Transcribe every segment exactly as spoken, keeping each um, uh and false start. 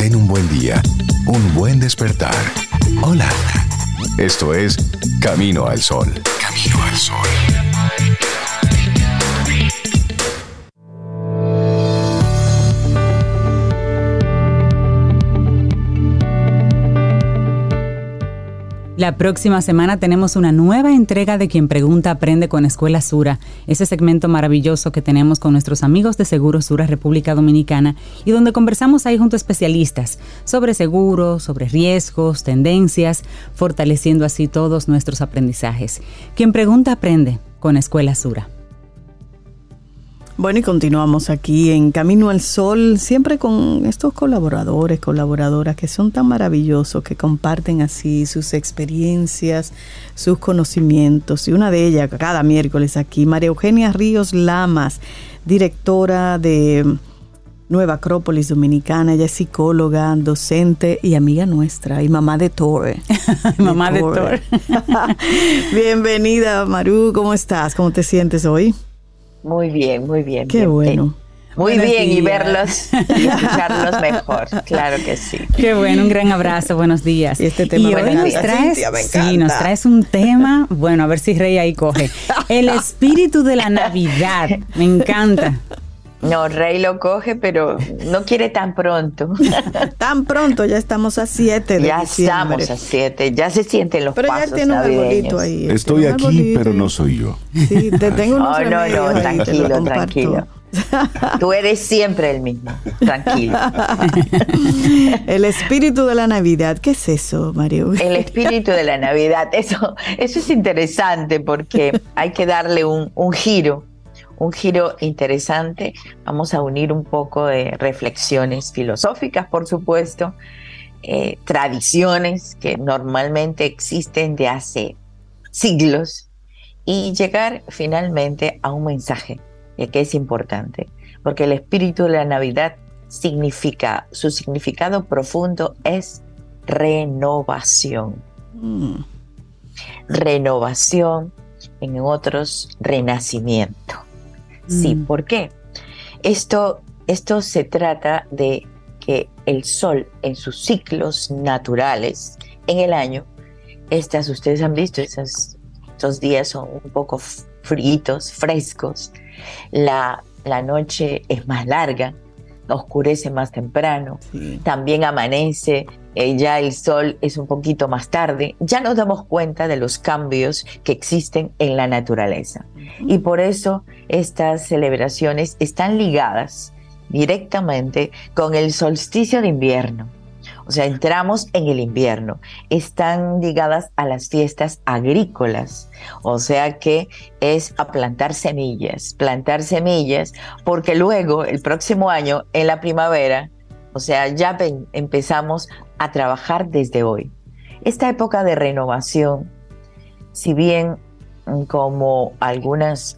Ten un buen día, un buen despertar. Hola. Esto es Camino al Sol. Camino al Sol. La próxima semana tenemos una nueva entrega de Quien Pregunta Aprende con Escuela Sura, ese segmento maravilloso que tenemos con nuestros amigos de Seguros Sura República Dominicana y donde conversamos ahí junto a especialistas sobre seguros, sobre riesgos, tendencias, fortaleciendo así todos nuestros aprendizajes. Quien Pregunta Aprende con Escuela Sura. Bueno, y continuamos aquí en Camino al Sol, siempre con estos colaboradores, colaboradoras que son tan maravillosos, que comparten así sus experiencias, sus conocimientos. Y una de ellas, cada miércoles aquí, María Eugenia Ríos Lamas, directora de Nueva Acrópolis Dominicana. Ella es psicóloga, docente y amiga nuestra, y mamá de Thor. Mamá de Thor. Bienvenida, Maru, ¿cómo estás? ¿Cómo te sientes hoy? Muy bien, muy bien. Qué bien, bueno. bien. Muy Buenos bien, días. y verlos y escucharlos mejor, claro que sí. Qué bueno, un gran abrazo, buenos días. Y este tema y me hoy encanta, nos traes, Cintia, me sí, encanta. nos traes un tema, bueno, a ver si Rey ahí coge. El espíritu de la Navidad, me encanta. No, Rey lo coge, pero no quiere tan pronto. Tan pronto, ya estamos a siete de Ya diciembre. estamos a siete, ya se sienten los Pero ya pasos tiene un arbolito navideños. ahí. Estoy tiene un aquí, arbolito pero ahí. no soy yo. Sí, te tengo unos Oh, no, remedios no, ahí, te lo tranquilo, comparto. tranquilo. Tú eres siempre el mismo, tranquilo. El espíritu de la Navidad, ¿qué es eso, María? El espíritu de la Navidad, eso, eso es interesante porque hay que darle un, un giro, un giro interesante. Vamos a unir un poco de reflexiones filosóficas, por supuesto, eh, tradiciones que normalmente existen de hace siglos y llegar finalmente a un mensaje de que es importante, porque el espíritu de la Navidad significa, su significado profundo es renovación. Mm. Renovación, en otros, renacimiento. Sí, Mm. ¿por qué? Esto, esto se trata de que el sol en sus ciclos naturales en el año, estas ustedes han visto, esas, estos días son un poco fríos, frescos, la, la noche es más larga, oscurece más temprano, Sí. también amanece, eh, ya el sol es un poquito más tarde, ya nos damos cuenta de los cambios que existen en la naturaleza. Y por eso estas celebraciones están ligadas directamente con el solsticio de invierno. O sea, entramos en el invierno. Están ligadas a las fiestas agrícolas. O sea que es a plantar semillas, plantar semillas, porque luego, el próximo año, en la primavera, o sea, ya ven, empezamos a trabajar desde hoy. Esta época de renovación, si bien como algunas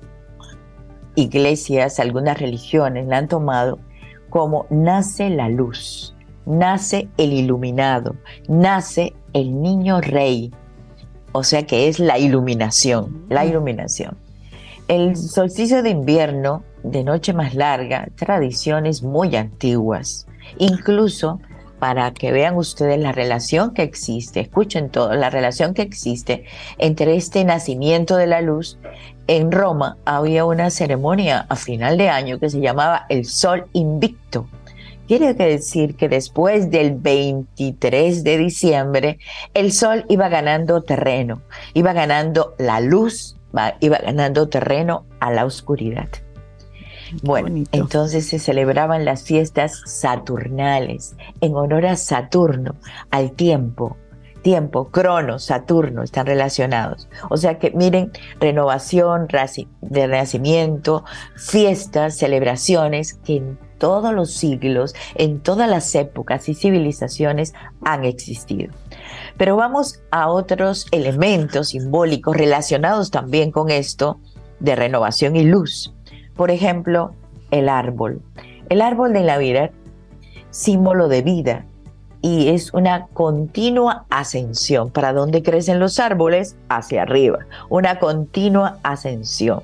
iglesias, algunas religiones la han tomado como nace la luz, nace el iluminado, nace el niño rey, o sea que es la iluminación, la iluminación. El solsticio de invierno, de noche más larga, tradiciones muy antiguas, incluso para que vean ustedes la relación que existe, escuchen todo, la relación que existe entre este nacimiento de la luz. En Roma había una ceremonia a final de año que se llamaba el Sol Invicto. Quiere decir que después del veintitrés de diciembre, el sol iba ganando terreno, iba ganando la luz, iba ganando terreno a la oscuridad. Bueno, bonito. Entonces se celebraban las fiestas saturnales en honor a Saturno, al tiempo. Tiempo, Crono, Saturno están relacionados. O sea que miren, renovación, de renacimiento, fiestas, celebraciones que en todos los siglos, en todas las épocas y civilizaciones han existido. Pero vamos a otros elementos simbólicos relacionados también con esto de renovación y luz. Por ejemplo, el árbol. El árbol de Navidad, símbolo de vida, y es una continua ascensión. ¿Para dónde crecen los árboles? Hacia arriba. Una continua ascensión.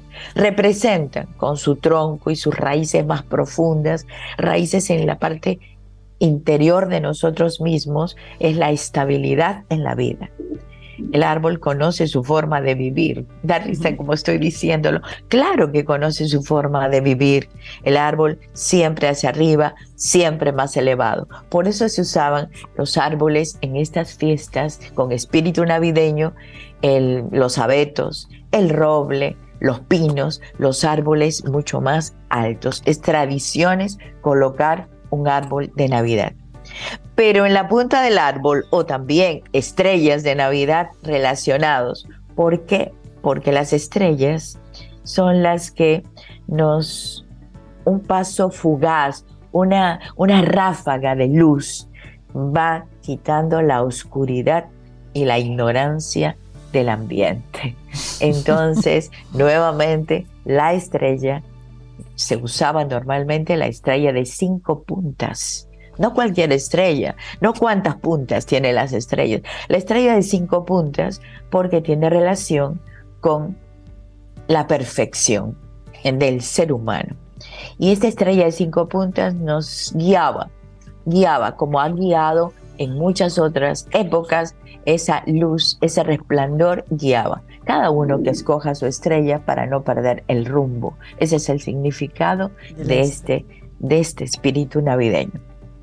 Representan con su tronco y sus raíces más profundas, raíces en la parte interior de nosotros mismos es la estabilidad en la vida. El árbol conoce su forma de vivir. Da risa como estoy diciéndolo. Claro que conoce su forma de vivir. El árbol siempre hacia arriba, siempre más elevado. Por eso se usaban los árboles en estas fiestas con espíritu navideño, el, los abetos, el roble, los pinos, los árboles mucho más altos. Es tradiciones colocar un árbol de Navidad. Pero en la punta del árbol o también estrellas de Navidad relacionados. ¿Por qué? Porque las estrellas son las que nos, un paso fugaz, una, una ráfaga de luz va quitando la oscuridad y la ignorancia del ambiente. Entonces, nuevamente, la estrella, se usaba normalmente la estrella de cinco puntas. No cualquier estrella, no cuántas puntas tienen las estrellas. La estrella de cinco puntas porque tiene relación con la perfección del ser humano. Y esta estrella de cinco puntas nos guiaba, guiaba como ha guiado en muchas otras épocas, esa luz, ese resplandor guiaba. Cada uno que escoja su estrella para no perder el rumbo. Ese es el significado de este, de este espíritu navideño.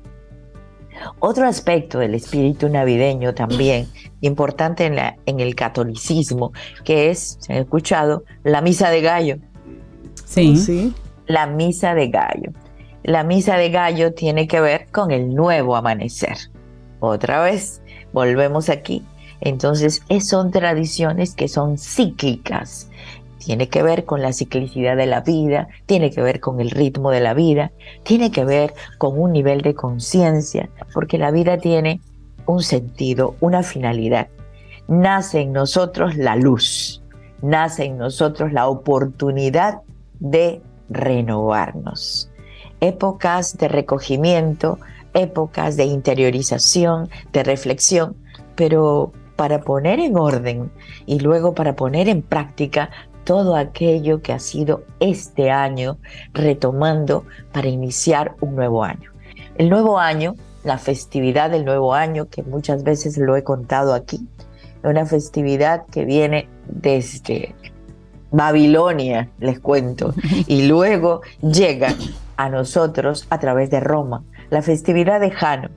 Otro aspecto del espíritu navideño también importante en, la, en el catolicismo, que es, se han escuchado, la misa de gallo. Sí. Sí. La misa de gallo. La misa de gallo tiene que ver con el nuevo amanecer. Otra vez, volvemos aquí. Entonces, son tradiciones que son cíclicas. Tiene que ver con la ciclicidad de la vida, tiene que ver con el ritmo de la vida, tiene que ver con un nivel de conciencia, porque la vida tiene un sentido, una finalidad. Nace en nosotros la luz, nace en nosotros la oportunidad de renovarnos. Épocas de recogimiento, épocas de interiorización, de reflexión, pero para poner en orden y luego para poner en práctica todo aquello que ha sido este año, retomando para iniciar un nuevo año. El nuevo año, la festividad del nuevo año, que muchas veces lo he contado aquí, es una festividad que viene desde Babilonia, les cuento, y luego llega a nosotros a través de Roma. La festividad de Jano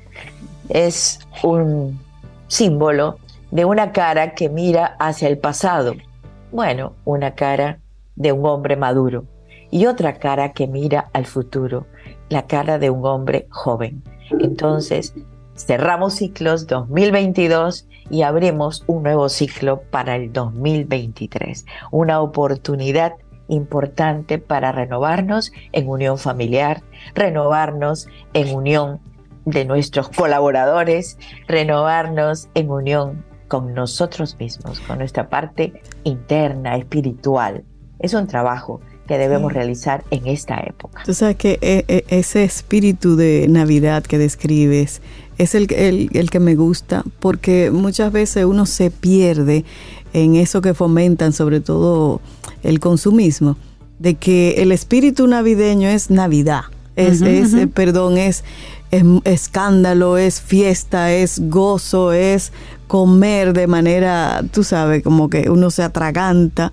es un símbolo de una cara que mira hacia el pasado. Bueno, una cara de un hombre maduro y otra cara que mira al futuro, la cara de un hombre joven. Entonces, cerramos ciclos dos mil veintidós y abrimos un nuevo ciclo para el dos mil veintitrés. Una oportunidad importante para renovarnos en unión familiar, renovarnos en unión de nuestros colaboradores, renovarnos en unión con nosotros mismos, con nuestra parte interna, espiritual. Es un trabajo que debemos sí. realizar en esta época. Tú sabes que eh, ese espíritu de Navidad que describes es el, el, el que me gusta, porque muchas veces uno se pierde en eso que fomentan, sobre todo el consumismo, de que el espíritu navideño es Navidad, es, uh-huh, es uh-huh. perdón, es, es escándalo, es fiesta, es gozo, es comer de manera, tú sabes, como que uno se atraganta.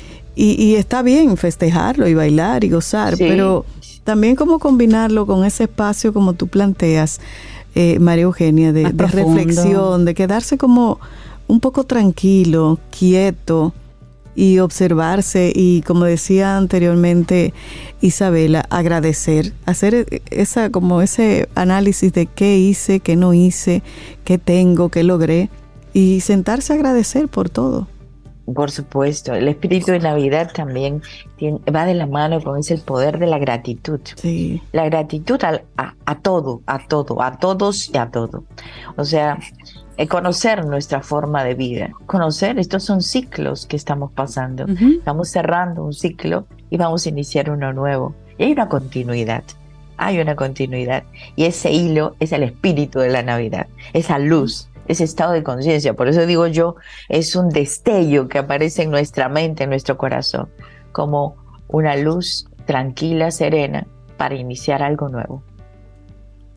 Y, y está bien festejarlo y bailar y gozar, sí. pero también como combinarlo con ese espacio como tú planteas, eh, María Eugenia, de, de reflexión, de quedarse como un poco tranquilo, quieto y observarse y, como decía anteriormente Isabela, agradecer, hacer esa como ese análisis de qué hice, qué no hice, qué tengo, qué logré y sentarse a agradecer por todo. Por supuesto, el espíritu de Navidad también tiene, va de la mano con ese el poder de la gratitud. Sí. La gratitud a, a, a todo, a todo, a todos y a todo. O sea, conocer nuestra forma de vida, conocer, estos son ciclos que estamos pasando. Uh-huh. Estamos cerrando un ciclo y vamos a iniciar uno nuevo. Y hay una continuidad, hay una continuidad. Y ese hilo es el espíritu de la Navidad, esa luz. Ese estado de conciencia, por eso digo yo, es un destello que aparece en nuestra mente, en nuestro corazón, como una luz tranquila, serena, para iniciar algo nuevo.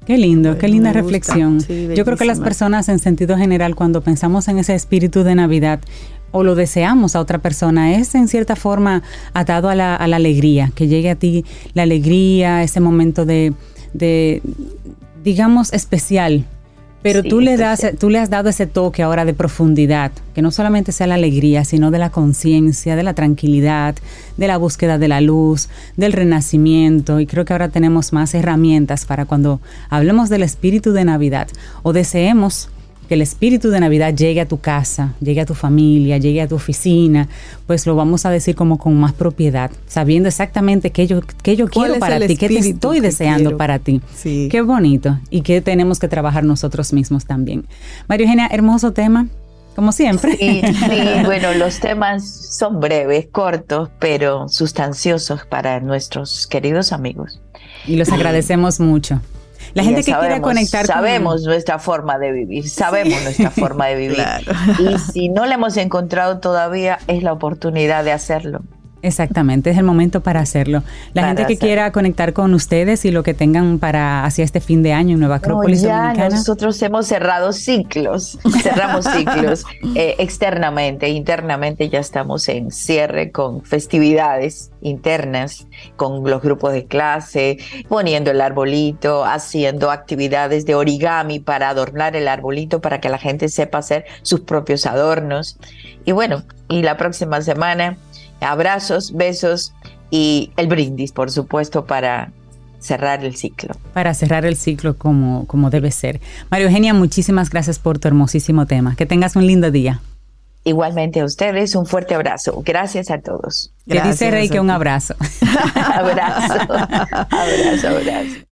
Qué lindo, Pues qué linda me gusta. reflexión. Sí, Yo creo que las bellísima. personas en sentido general, cuando pensamos en ese espíritu de Navidad o lo deseamos a otra persona, es en cierta forma atado a la, a la alegría, que llegue a ti la alegría, ese momento de, de digamos, especial. Pero Sí, tú le das, especial. tú le has dado ese toque ahora de profundidad, que no solamente sea la alegría, sino de la conciencia, de la tranquilidad, de la búsqueda de la luz, del renacimiento. Y creo que ahora tenemos más herramientas para cuando hablemos del espíritu de Navidad o deseemos que el espíritu de Navidad llegue a tu casa, llegue a tu familia, llegue a tu oficina, pues lo vamos a decir como con más propiedad, sabiendo exactamente qué yo, qué yo ¿Cuál quiero es para el ti, qué te espíritu estoy que deseando quiero? para ti. Sí. Qué bonito y que tenemos que trabajar nosotros mismos también. María Eugenia, hermoso tema, como siempre. Sí, sí, bueno, los temas son breves, cortos, pero sustanciosos para nuestros queridos amigos. Y los agradecemos mucho. La Y gente ya que quiera sabemos, conectar con- sabemos nuestra forma de vivir, sabemos nuestra forma de vivir. Claro. Y si no la hemos encontrado todavía, es la oportunidad de hacerlo. Exactamente, es el momento para hacerlo. La Para gente que hacerlo. quiera conectar con ustedes y lo que tengan para hacia este fin de año en Nueva Acrópolis No, ya Dominicana. nosotros hemos cerrado ciclos, cerramos ciclos eh, externamente, internamente ya estamos en cierre con festividades internas, con los grupos de clase, poniendo el arbolito, haciendo actividades de origami para adornar el arbolito para que la gente sepa hacer sus propios adornos. Y bueno, y la próxima semana abrazos, besos y el brindis, por supuesto, para cerrar el ciclo. Para cerrar el ciclo como, como debe ser. María Eugenia, muchísimas gracias por tu hermosísimo tema. Que tengas un lindo día. Igualmente a ustedes, un fuerte abrazo. Gracias a todos. Que dice Gracias Rey a que un ti. abrazo. Abrazo, abrazo, abrazo.